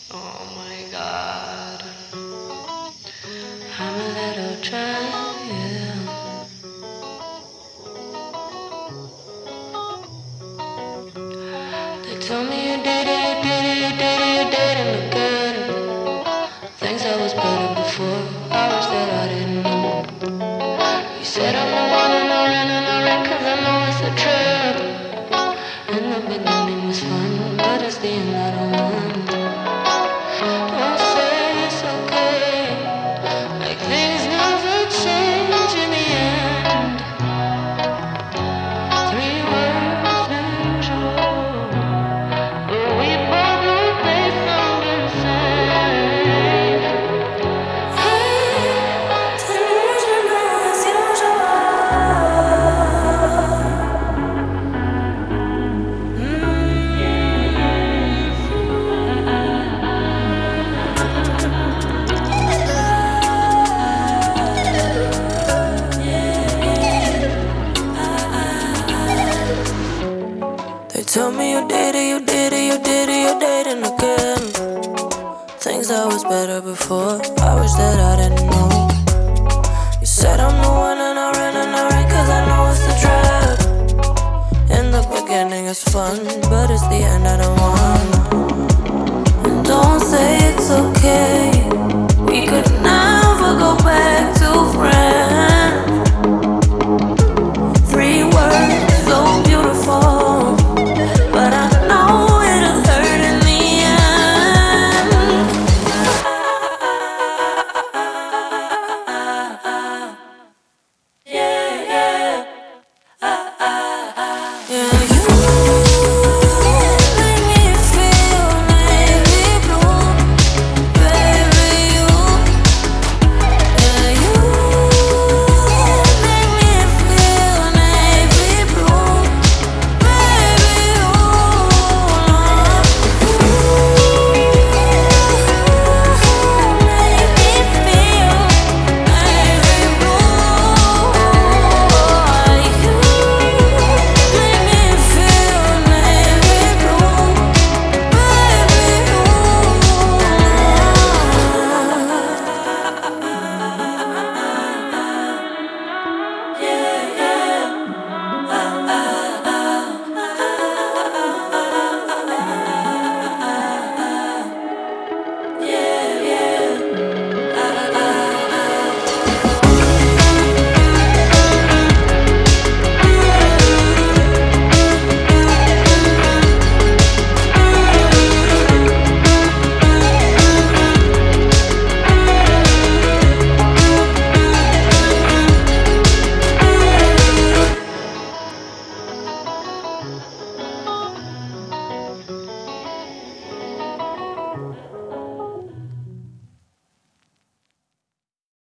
Oh my god, I'm a little drunk, yeah. They told me you did it, you did it, you did it, you did it again. Things I was better before, I wish that I didn't know. You said I'm the one and I ran cause I know it's a trap. And the beginning was fun, but it's the end I don't want. Don't say it's okay, like things never change in the end. Three words usual, but we both know they sound insane. Hey, 10 years as They tell me you did it, you did it, you did it, you did it again. Things that was better before, I wish that I didn't know. You said I'm the one and I ran cause I know it's a trap. In the beginning it's fun, but it's the end I don't want. And don't say it's okay, we could never go back to friends.